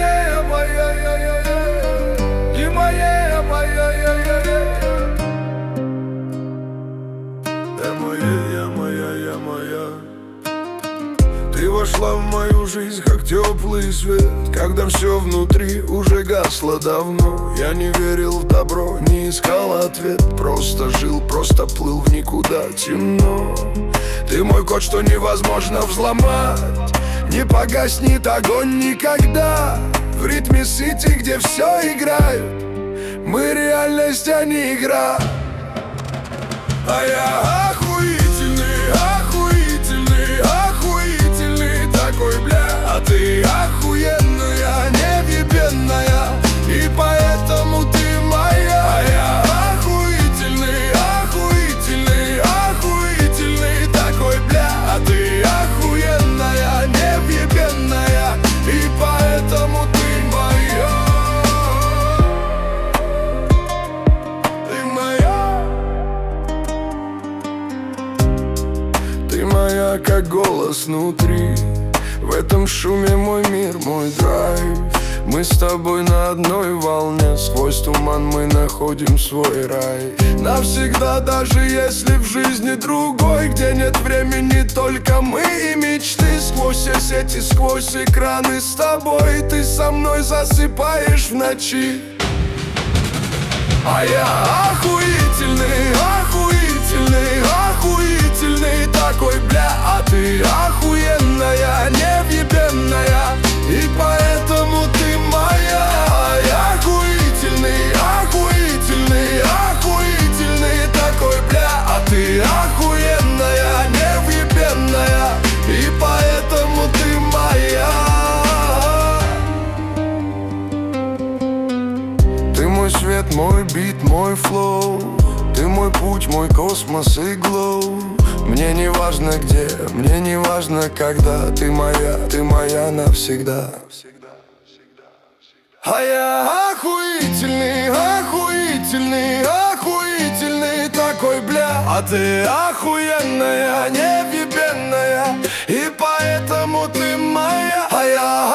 моя, моя, ты моя, моя, я моя. Ты вошла в мою жизнь, как теплый свет, когда все внутри уже гасло давно. Я не верил в добро, не искал ответ, просто жил, просто плыл в никуда, темно. Ты мой код, что невозможно взломать, не погаснет огонь никогда. В ритме сити, где все играют, мы реальность, а не игра. А я охуительный, охуительный, охуительный такой, бля. А ты охуенная, невъебенная, и поэтому ты моя. А я охуительный, охуительный, охуительный такой, бля. А ты охуенная, невъебенная, и поэтому ты моя. Ты моя. Ты моя, как голос внутри, в этом шуме мой мир, мой драйв. Мы с тобой на одной волне, сквозь туман мы находим свой рай. Навсегда, даже если в жизни другой, где нет времени, только мы и мечты. Сквозь все сети, сквозь экраны с тобой, ты со мной засыпаешь в ночи. А я охуительный, охуительный, охуительный такой, бля. А ты охуенная, невъебенная, и поэтому ты моя. А я охуительный, охуительный, охуительный такой, бля. А ты охуенная, невъебенная, и поэтому ты моя. Ты мой свет, мой бит, мой флоу, ты мой путь, мой космос и глоу. Мне не важно где, мне не важно когда, ты моя навсегда. А я охуительный, охуительный, охуительный такой, бля. А ты охуенная, невъебенная, и поэтому ты моя. А я